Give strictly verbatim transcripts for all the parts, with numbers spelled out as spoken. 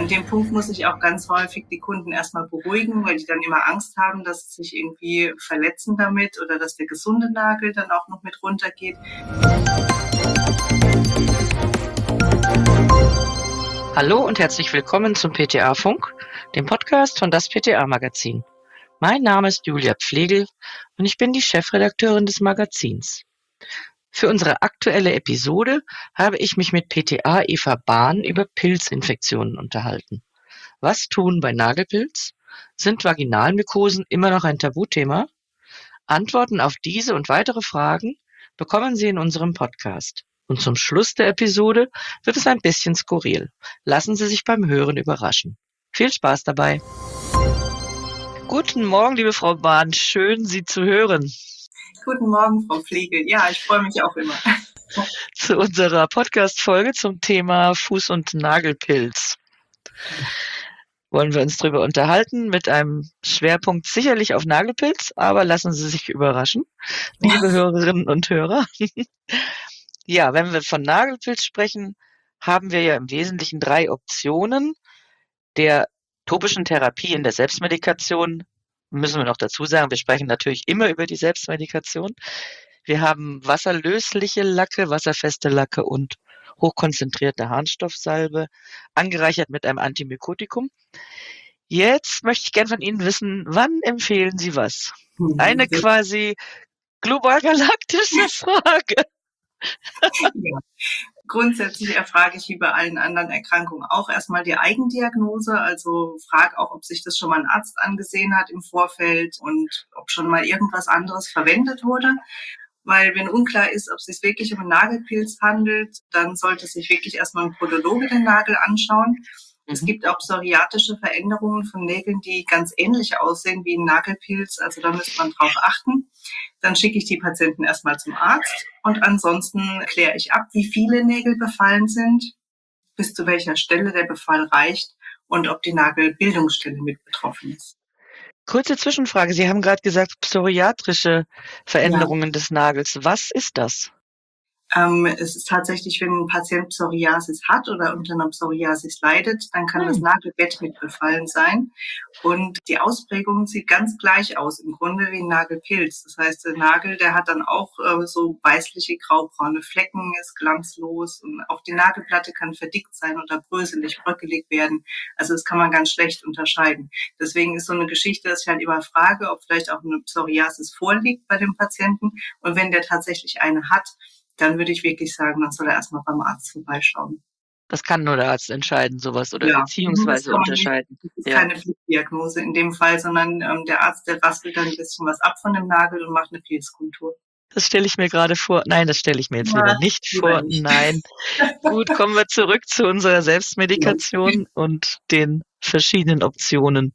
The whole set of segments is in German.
dem Punkt muss ich auch ganz häufig die Kunden erstmal beruhigen, weil die dann immer Angst haben, dass sie sich irgendwie verletzen damit oder dass der gesunde Nagel dann auch noch mit runtergeht. Hallo und herzlich willkommen zum P T A-Funk, dem Podcast von das P T A-Magazin. Mein Name ist Julia Pflegel und ich bin die Chefredakteurin des Magazins. Für unsere aktuelle Episode habe ich mich mit P T A Eva Bahn über Pilzinfektionen unterhalten. Was tun bei Nagelpilz? Sind Vaginalmykosen immer noch ein Tabuthema? Antworten auf diese und weitere Fragen bekommen Sie in unserem Podcast. Und zum Schluss der Episode wird es ein bisschen skurril. Lassen Sie sich beim Hören überraschen. Viel Spaß dabei. Guten Morgen, liebe Frau Bahn. Schön, Sie zu hören. Guten Morgen, Frau Pflegel. Ja, ich freue mich auch immer. Zu unserer Podcast-Folge zum Thema Fuß- und Nagelpilz. Wollen wir uns darüber unterhalten, mit einem Schwerpunkt sicherlich auf Nagelpilz, aber lassen Sie sich überraschen, liebe Hörerinnen und Hörer. Ja, wenn wir von Nagelpilz sprechen, haben wir ja im Wesentlichen drei Optionen der topischen Therapie in der Selbstmedikation. Müssen wir noch dazu sagen, wir sprechen natürlich immer über die Selbstmedikation. Wir haben wasserlösliche Lacke, wasserfeste Lacke und hochkonzentrierte Harnstoffsalbe, angereichert mit einem Antimykotikum. Jetzt möchte ich gerne von Ihnen wissen, wann empfehlen Sie was? Eine quasi global galaktische Frage. Ja. Grundsätzlich erfrage ich wie bei allen anderen Erkrankungen auch erstmal die Eigendiagnose, also frage auch, ob sich das schon mal ein Arzt angesehen hat im Vorfeld und ob schon mal irgendwas anderes verwendet wurde. Weil wenn unklar ist, ob es sich wirklich um einen Nagelpilz handelt, dann sollte sich wirklich erstmal ein Podologe den Nagel anschauen. Mhm. Es gibt auch psoriatische Veränderungen von Nägeln, die ganz ähnlich aussehen wie ein Nagelpilz, also da müsste man drauf achten. Dann schicke ich die Patienten erstmal zum Arzt und ansonsten kläre ich ab, wie viele Nägel befallen sind, bis zu welcher Stelle der Befall reicht und ob die Nagelbildungsstelle mit betroffen ist. Kurze Zwischenfrage. Sie haben gerade gesagt, psoriatrische Veränderungen ja. des Nagels. Was ist das? Ähm, es ist tatsächlich, wenn ein Patient Psoriasis hat oder unter einer Psoriasis leidet, dann kann hm. das Nagelbett mit befallen sein. Und die Ausprägung sieht ganz gleich aus, im Grunde wie ein Nagelpilz. Das heißt, der Nagel, der hat dann auch äh, so weißliche, graubraune Flecken, ist glanzlos. Und auch die Nagelplatte kann verdickt sein oder bröselig, bröckelig werden. Also das kann man ganz schlecht unterscheiden. Deswegen ist so eine Geschichte, dass ich halt immer frage, ob vielleicht auch eine Psoriasis vorliegt bei dem Patienten. Und wenn der tatsächlich eine hat, dann würde ich wirklich sagen, dann soll er erstmal beim Arzt vorbeischauen. Das kann nur der Arzt entscheiden, sowas, oder ja, beziehungsweise unterscheiden. Nicht, das ist ja. keine Pflichtdiagnose in dem Fall, sondern ähm, der Arzt, der raspelt dann ein bisschen was ab von dem Nagel und macht eine Pilzkultur. Das stelle ich mir gerade vor. Nein, das stelle ich mir jetzt ja, lieber nicht lieber vor. Nicht. Nein. Gut, kommen wir zurück zu unserer Selbstmedikation ja. und den verschiedenen Optionen.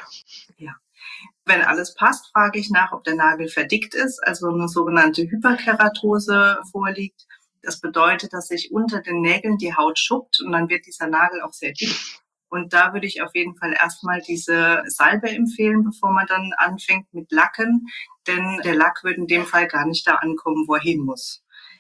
Ja. Wenn alles passt, frage ich nach, ob der Nagel verdickt ist, also eine sogenannte Hyperkeratose vorliegt. Das bedeutet, dass sich unter den Nägeln die Haut schuppt und dann wird dieser Nagel auch sehr dick. Und da würde ich auf jeden Fall erstmal diese Salbe empfehlen, bevor man dann anfängt mit Lacken, denn der Lack würde in dem Fall gar nicht da ankommen, wo er hin muss.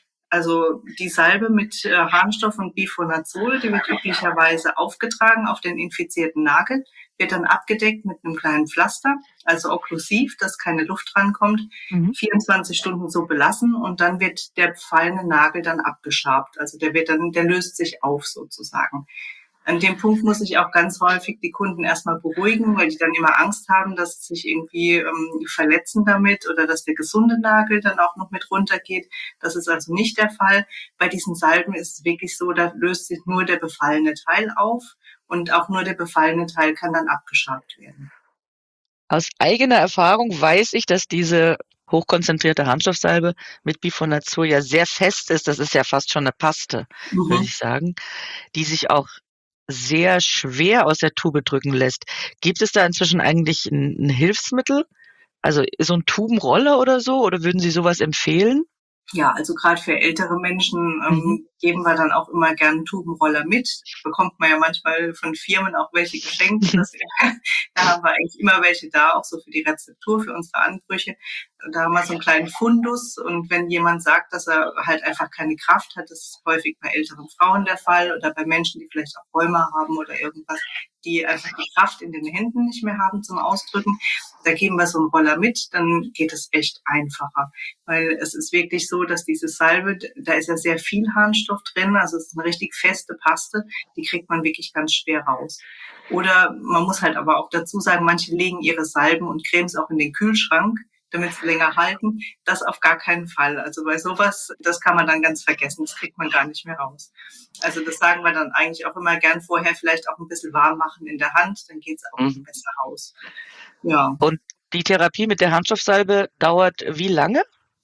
Also die Salbe mit äh, Harnstoff und Bifenazol, die wird üblicherweise aufgetragen auf den infizierten Nagel, wird dann abgedeckt mit einem kleinen Pflaster, also okklusiv, dass keine Luft rankommt, mhm. vierundzwanzig Stunden so belassen und dann wird der befallene Nagel dann abgeschabt. Also der wird dann, der löst sich auf sozusagen. An dem Punkt muss ich auch ganz häufig die Kunden erstmal beruhigen, weil die dann immer Angst haben, dass sie sich irgendwie ähm, verletzen damit oder dass der gesunde Nagel dann auch noch mit runtergeht. Das ist also nicht der Fall. Bei diesen Salben ist es wirklich so, da löst sich nur der befallene Teil auf und auch nur der befallene Teil kann dann abgeschabt werden. Aus eigener Erfahrung weiß ich, dass diese hochkonzentrierte Harnstoffsalbe mit Bifenazol ja sehr fest ist. Das ist ja fast schon eine Paste, mhm. würde ich sagen, die sich auch sehr schwer aus der Tube drücken lässt. Gibt es da inzwischen eigentlich ein, ein Hilfsmittel? Also so ein Tubenroller oder so? Oder würden Sie sowas empfehlen? Ja, also gerade für ältere Menschen ähm, Mhm. geben wir dann auch immer gerne einen Tubenroller mit. Bekommt man ja manchmal von Firmen auch welche geschenkt. Das, da haben wir eigentlich immer welche da, auch so für die Rezeptur, für unsere Anbrüche. Da haben wir so einen kleinen Fundus. Und wenn jemand sagt, dass er halt einfach keine Kraft hat, das ist häufig bei älteren Frauen der Fall oder bei Menschen, die vielleicht auch Rheuma haben oder irgendwas, die einfach die Kraft in den Händen nicht mehr haben zum Ausdrücken, da geben wir so einen Roller mit, dann geht es echt einfacher. Weil es ist wirklich so, dass diese Salbe, da ist ja sehr viel Harnstoff drin, also es ist eine richtig feste Paste, die kriegt man wirklich ganz schwer raus. Oder man muss halt aber auch dazu sagen, manche legen ihre Salben und Cremes auch in den Kühlschrank, damit sie länger halten. Das auf gar keinen Fall. Also bei sowas, das kann man dann ganz vergessen, das kriegt man gar nicht mehr raus. Also das sagen wir dann eigentlich auch immer gern vorher vielleicht auch ein bisschen warm machen in der Hand, dann geht's auch Mhm. besser raus. Ja. Und die Therapie mit der Harnstoffsalbe dauert wie lange?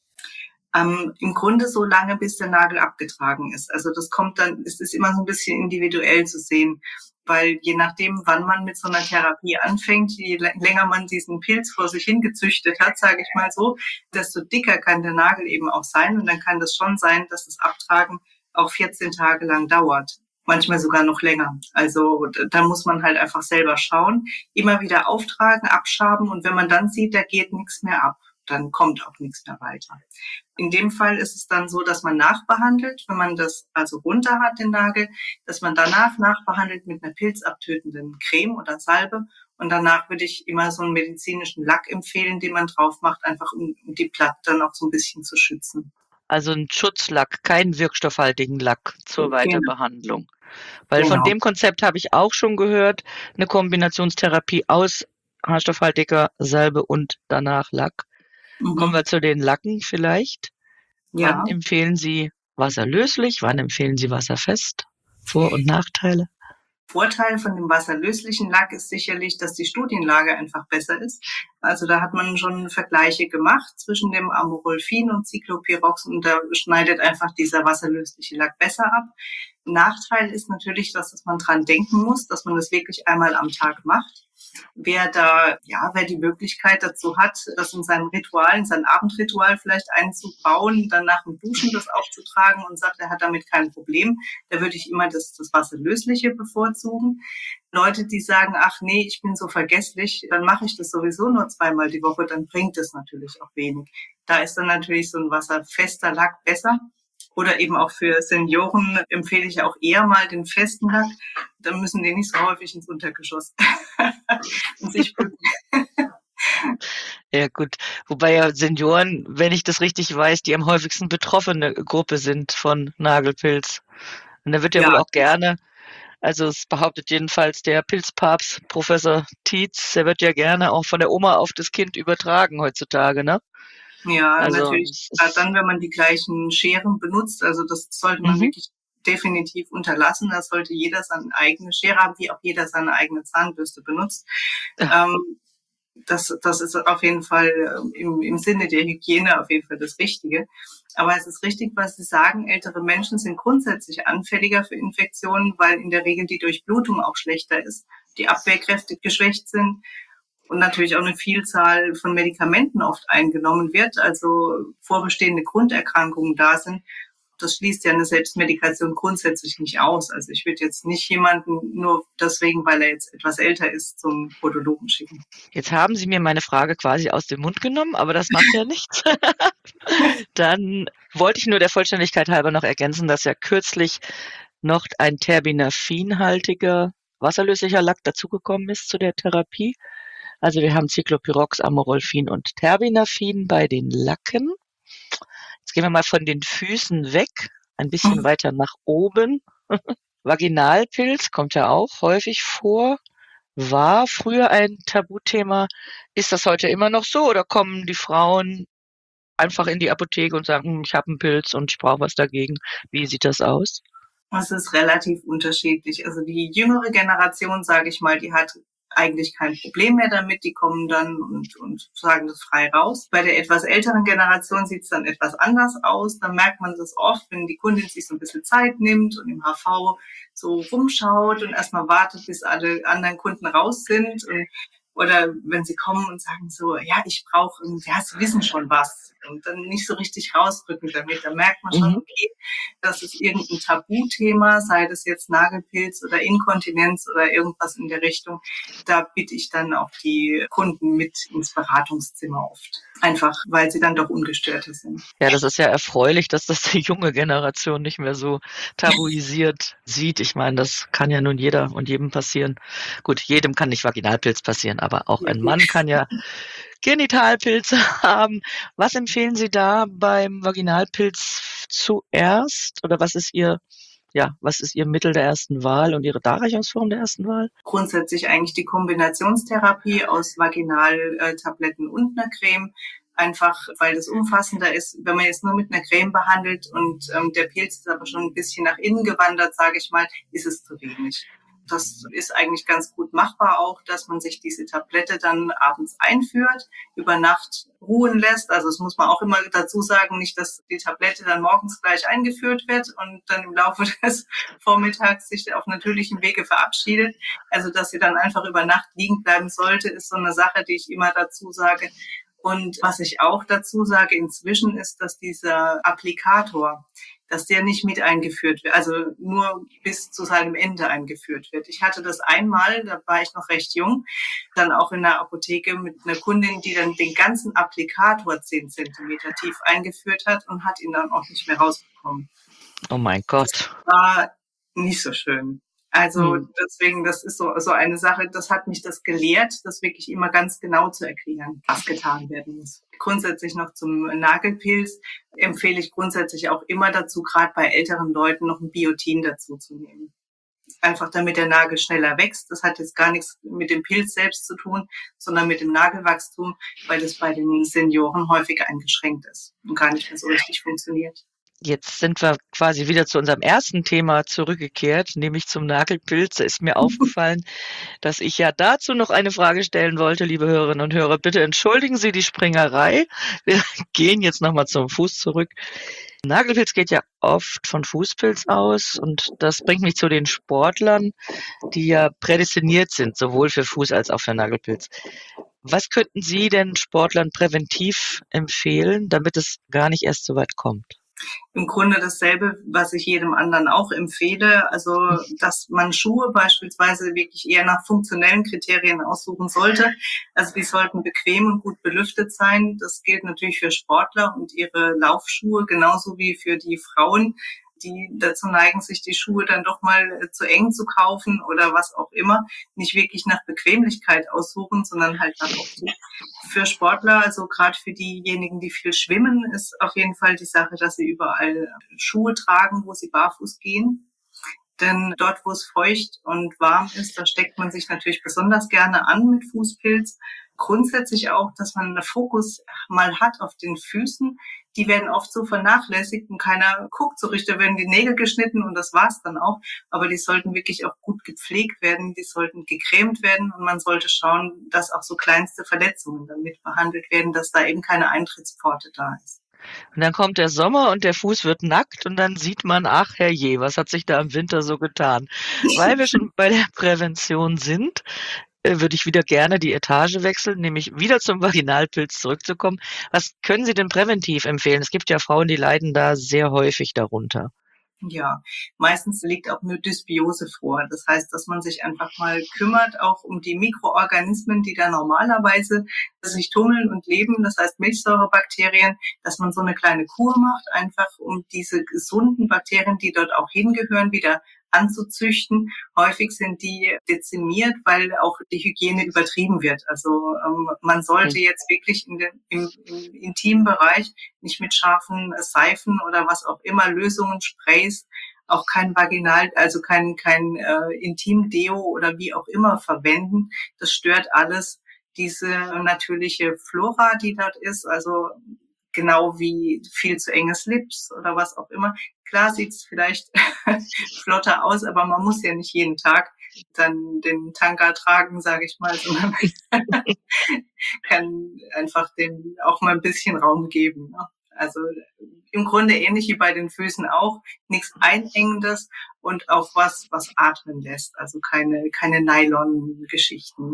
Ähm, im Grunde so lange, bis der Nagel abgetragen ist. Also das kommt dann, es ist immer so ein bisschen individuell zu sehen, weil je nachdem, wann man mit so einer Therapie anfängt, je länger man diesen Pilz vor sich hingezüchtet hat, sage ich mal so, desto dicker kann der Nagel eben auch sein. Und dann kann das schon sein, dass das Abtragen auch vierzehn Tage lang dauert. Manchmal sogar noch länger. Also da muss man halt einfach selber schauen, immer wieder auftragen, abschaben und wenn man dann sieht, da geht nichts mehr ab, dann kommt auch nichts mehr weiter. In dem Fall ist es dann so, dass man nachbehandelt, wenn man das also runter hat, den Nagel, dass man danach nachbehandelt mit einer pilzabtötenden Creme oder Salbe. Und danach würde ich immer so einen medizinischen Lack empfehlen, den man drauf macht, einfach um die Platte dann auch so ein bisschen zu schützen. Also ein Schutzlack, keinen wirkstoffhaltigen Lack zur Genau. Weiterbehandlung. Weil von genau. dem Konzept habe ich auch schon gehört, eine Kombinationstherapie aus harnstoffhaltiger Salbe und danach Lack. Kommen Mhm. wir zu den Lacken vielleicht. Wann Ja. empfehlen Sie wasserlöslich? Wann empfehlen Sie wasserfest? Vor- und Nachteile? Vorteil von dem wasserlöslichen Lack ist sicherlich, dass die Studienlage einfach besser ist. Also da hat man schon Vergleiche gemacht zwischen dem Amorolfin und Cyclopirox und da schneidet einfach dieser wasserlösliche Lack besser ab. Nachteil ist natürlich, dass man dran denken muss, dass man das wirklich einmal am Tag macht. Wer da, ja, wer die Möglichkeit dazu hat, das in seinem Ritual, in sein Abendritual vielleicht einzubauen, dann nach dem Duschen das aufzutragen und sagt, er hat damit kein Problem, da würde ich immer das, das Wasserlösliche bevorzugen. Leute, die sagen, ach nee, ich bin so vergesslich, dann mache ich das sowieso nur zweimal die Woche, dann bringt es natürlich auch wenig. Da ist dann natürlich so ein wasserfester Lack besser. Oder eben auch für Senioren empfehle ich auch eher mal den festen Lack. Dann müssen die nicht so häufig ins Untergeschoss und sich bücken. Ja gut, wobei ja Senioren, wenn ich das richtig weiß, die am häufigsten betroffene Gruppe sind von Nagelpilz. Und da wird ja Ja, wohl auch gerne, also es behauptet jedenfalls der Pilzpapst Professor Tietz, der wird ja gerne auch von der Oma auf das Kind übertragen heutzutage, ne? ja, Also natürlich. es Gerade ist, dann, wenn man die gleichen Scheren benutzt, also das sollte man mhm. wirklich definitiv unterlassen. Da sollte jeder seine eigene Schere haben, wie auch jeder seine eigene Zahnbürste benutzt. Ähm, das, das ist auf jeden Fall im, im Sinne der Hygiene auf jeden Fall das Richtige. Aber es ist richtig, was Sie sagen, ältere Menschen sind grundsätzlich anfälliger für Infektionen, weil in der Regel die Durchblutung auch schlechter ist, die Abwehrkräfte geschwächt sind und natürlich auch eine Vielzahl von Medikamenten oft eingenommen wird, also vorbestehende Grunderkrankungen da sind. Das schließt ja eine Selbstmedikation grundsätzlich nicht aus. Also ich würde jetzt nicht jemanden nur deswegen, weil er jetzt etwas älter ist, zum Podologen schicken. Jetzt haben Sie mir meine Frage quasi aus dem Mund genommen, aber das macht ja nichts. Dann wollte ich nur der Vollständigkeit halber noch ergänzen, dass ja kürzlich noch ein terbinafrinhaltiger wasserlöslicher Lack dazugekommen ist zu der Therapie. Also wir haben Cyclopyrox, Amorolfin und Terbinafrin bei den Lacken. Jetzt gehen wir mal von den Füßen weg, ein bisschen weiter nach oben. Vaginalpilz kommt ja auch häufig vor. War früher ein Tabuthema. Ist das heute immer noch so oder kommen die Frauen einfach in die Apotheke und sagen, hm, ich habe einen Pilz und ich brauche was dagegen? Wie sieht das aus? Es ist relativ unterschiedlich. Also die jüngere Generation, sage ich mal, die hat eigentlich kein Problem mehr damit. Die kommen dann und, und sagen das frei raus. Bei der etwas älteren Generation sieht es dann etwas anders aus. Da merkt man das oft, wenn die Kundin sich so ein bisschen Zeit nimmt und im H V so rumschaut und erstmal wartet, bis alle anderen Kunden raus sind. Und Oder wenn sie kommen und sagen so, ja, ich brauche, ja, sie wissen schon was. Und dann nicht so richtig rausrücken damit. Da merkt man schon, Mhm. okay, das ist irgendein Tabuthema, sei das jetzt Nagelpilz oder Inkontinenz oder irgendwas in der Richtung. Da bitte ich dann auch die Kunden mit ins Beratungszimmer oft. Einfach, weil sie dann doch ungestörter sind. Ja, das ist ja erfreulich, dass das die junge Generation nicht mehr so tabuisiert sieht. Ich meine, das kann ja nun jeder und jedem passieren. Gut, jedem kann nicht Vaginalpilz passieren, aber auch Ja, ein gut. Mann kann ja Genitalpilze haben. Was empfehlen Sie da beim Vaginalpilz zuerst? Oder was ist Ihr, ja, was ist Ihr Mittel der ersten Wahl und Ihre Darreichungsform der ersten Wahl? Grundsätzlich eigentlich die Kombinationstherapie aus Vaginaltabletten und einer Creme. Einfach, weil das umfassender ist. Wenn man jetzt nur mit einer Creme behandelt und ähm, der Pilz ist aber schon ein bisschen nach innen gewandert, sage ich mal, ist es zu wenig. Das ist eigentlich ganz gut machbar auch, dass man sich diese Tablette dann abends einführt, über Nacht ruhen lässt. Also das muss man auch immer dazu sagen, nicht, dass die Tablette dann morgens gleich eingeführt wird und dann im Laufe des Vormittags sich auf natürlichem Wege verabschiedet. Also dass sie dann einfach über Nacht liegen bleiben sollte, ist so eine Sache, die ich immer dazu sage. Und was ich auch dazu sage inzwischen ist, dass dieser Applikator, dass der nicht mit eingeführt wird, also nur bis zu seinem Ende eingeführt wird. Ich hatte das einmal, da war ich noch recht jung, dann auch in der Apotheke mit einer Kundin, die dann den ganzen Applikator zehn Zentimeter tief eingeführt hat und hat ihn dann auch nicht mehr rausbekommen. Oh mein Gott. Das war nicht so schön. Also Hm. deswegen, das ist so, so eine Sache, das hat mich das gelehrt, das wirklich immer ganz genau zu erklären, was getan werden muss. Grundsätzlich noch zum Nagelpilz empfehle ich grundsätzlich auch immer dazu, gerade bei älteren Leuten noch ein Biotin dazu zu nehmen. Einfach damit der Nagel schneller wächst. Das hat jetzt gar nichts mit dem Pilz selbst zu tun, sondern mit dem Nagelwachstum, weil das bei den Senioren häufig eingeschränkt ist und gar nicht mehr so richtig funktioniert. Jetzt sind wir quasi wieder zu unserem ersten Thema zurückgekehrt, nämlich zum Nagelpilz. Da ist mir aufgefallen, dass ich ja dazu noch eine Frage stellen wollte, liebe Hörerinnen und Hörer. Bitte entschuldigen Sie die Springerei. Wir gehen jetzt nochmal zum Fuß zurück. Nagelpilz geht ja oft von Fußpilz aus und das bringt mich zu den Sportlern, die ja prädestiniert sind, sowohl für Fuß als auch für Nagelpilz. Was könnten Sie denn Sportlern präventiv empfehlen, damit es gar nicht erst so weit kommt? Im Grunde dasselbe, was ich jedem anderen auch empfehle. Also, dass man Schuhe beispielsweise wirklich eher nach funktionellen Kriterien aussuchen sollte. Also, die sollten bequem und gut belüftet sein. Das gilt natürlich für Sportler und ihre Laufschuhe, genauso wie für die Frauen, die dazu neigen, sich die Schuhe dann doch mal zu eng zu kaufen oder was auch immer. Nicht wirklich nach Bequemlichkeit aussuchen, sondern halt nach Optik. Für Sportler, also gerade für diejenigen, die viel schwimmen, ist auf jeden Fall die Sache, dass sie überall Schuhe tragen, wo sie barfuß gehen. Denn dort, wo es feucht und warm ist, da steckt man sich natürlich besonders gerne an mit Fußpilz. Grundsätzlich auch, dass man einen Fokus mal hat auf den Füßen. Die werden oft so vernachlässigt und keiner guckt so richtig. Da werden die Nägel geschnitten und das war's dann auch. Aber die sollten wirklich auch gut gepflegt werden. Die sollten gecremt werden und man sollte schauen, dass auch so kleinste Verletzungen damit behandelt werden, dass da eben keine Eintrittspforte da ist. Und dann kommt der Sommer und der Fuß wird nackt und dann sieht man, ach herrje, was hat sich da im Winter so getan? Weil wir schon bei der Prävention sind, äh, würde ich wieder gerne die Etage wechseln, nämlich wieder zum Vaginalpilz zurückzukommen. Was können Sie denn präventiv empfehlen? Es gibt ja Frauen, die leiden da sehr häufig darunter. Ja, meistens liegt auch eine Dysbiose vor. Das heißt, dass man sich einfach mal kümmert, auch um die Mikroorganismen, die da normalerweise sich tummeln und leben. Das heißt Milchsäurebakterien, dass man so eine kleine Kur macht, einfach um diese gesunden Bakterien, die dort auch hingehören, wieder anzuzüchten. Häufig sind die dezimiert, weil auch die Hygiene übertrieben wird. Also ähm, man sollte jetzt wirklich in den, im, im intimen Bereich nicht mit scharfen Seifen oder was auch immer, Lösungen, Sprays, auch kein Vaginal, also kein, kein äh, Intim-Deo oder wie auch immer verwenden. Das stört alles diese natürliche Flora, die dort ist, also genau wie viel zu enges Lips oder was auch immer. Klar sieht es vielleicht flotter aus, aber man muss ja nicht jeden Tag dann den Tanga tragen, sage ich mal, sondern kann einfach dem auch mal ein bisschen Raum geben. Ne? Also im Grunde ähnlich wie bei den Füßen auch, nichts Einengendes und auch was, was atmen lässt. Also keine, keine Nylon-Geschichten.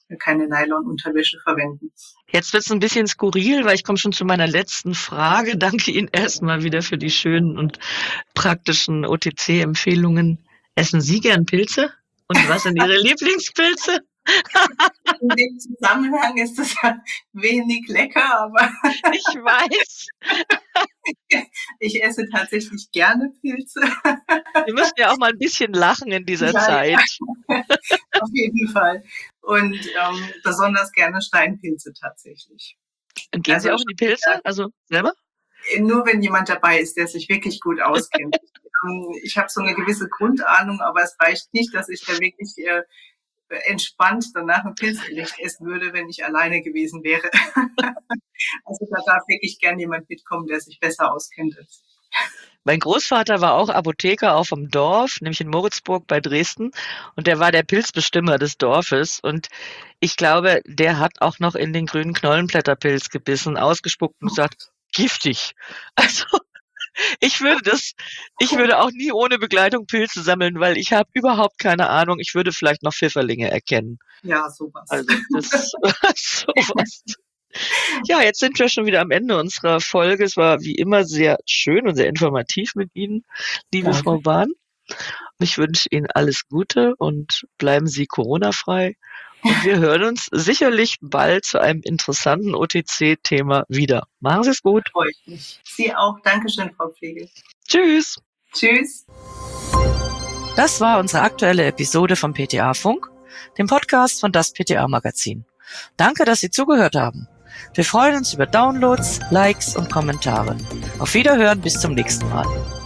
keine Nylon-Unterwäsche verwenden. Jetzt wird es ein bisschen skurril, weil ich komme schon zu meiner letzten Frage. Danke Ihnen erstmal wieder für die schönen und praktischen O T C-Empfehlungen. Essen Sie gern Pilze? Und was sind Ihre Lieblingspilze? In dem Zusammenhang ist es wenig lecker, aber ich weiß. Ich esse tatsächlich gerne Pilze. Wir müssen ja auch mal ein bisschen lachen in dieser ja, Zeit. Ja. Auf jeden Fall. Und ähm, besonders gerne Steinpilze tatsächlich. Und gehen also, Sie auch in die Pilze? Also selber? Nur wenn jemand dabei ist, der sich wirklich gut auskennt. ich ich habe so eine gewisse Grundahnung, aber es reicht nicht, dass ich da wirklich äh, entspannt danach ein Pilzgericht essen würde, wenn ich alleine gewesen wäre. Also da darf wirklich gern jemand mitkommen, der sich besser auskennt als ich. Mein Großvater war auch Apotheker auf dem Dorf, nämlich in Moritzburg bei Dresden. Und der war der Pilzbestimmer des Dorfes. Und ich glaube, der hat auch noch in den grünen Knollenblätterpilz gebissen, ausgespuckt und gesagt, giftig. Also ich würde das, ich würde auch nie ohne Begleitung Pilze sammeln, weil ich habe überhaupt keine Ahnung. Ich würde vielleicht noch Pfifferlinge erkennen. Ja, sowas. Also das sowas. Ja, jetzt sind wir schon wieder am Ende unserer Folge. Es war wie immer sehr schön und sehr informativ mit Ihnen, liebe Danke. Frau Bahn. Ich wünsche Ihnen alles Gute und bleiben Sie Corona-frei. Und wir hören uns sicherlich bald zu einem interessanten O T C-Thema wieder. Machen Sie es gut. Freue ich mich. Sie auch. Dankeschön, Frau Pflegel. Tschüss. Tschüss. Das war unsere aktuelle Episode vom P T A-Funk, dem Podcast von das P T A-Magazin. Danke, dass Sie zugehört haben. Wir freuen uns über Downloads, Likes und Kommentare. Auf Wiederhören, bis zum nächsten Mal.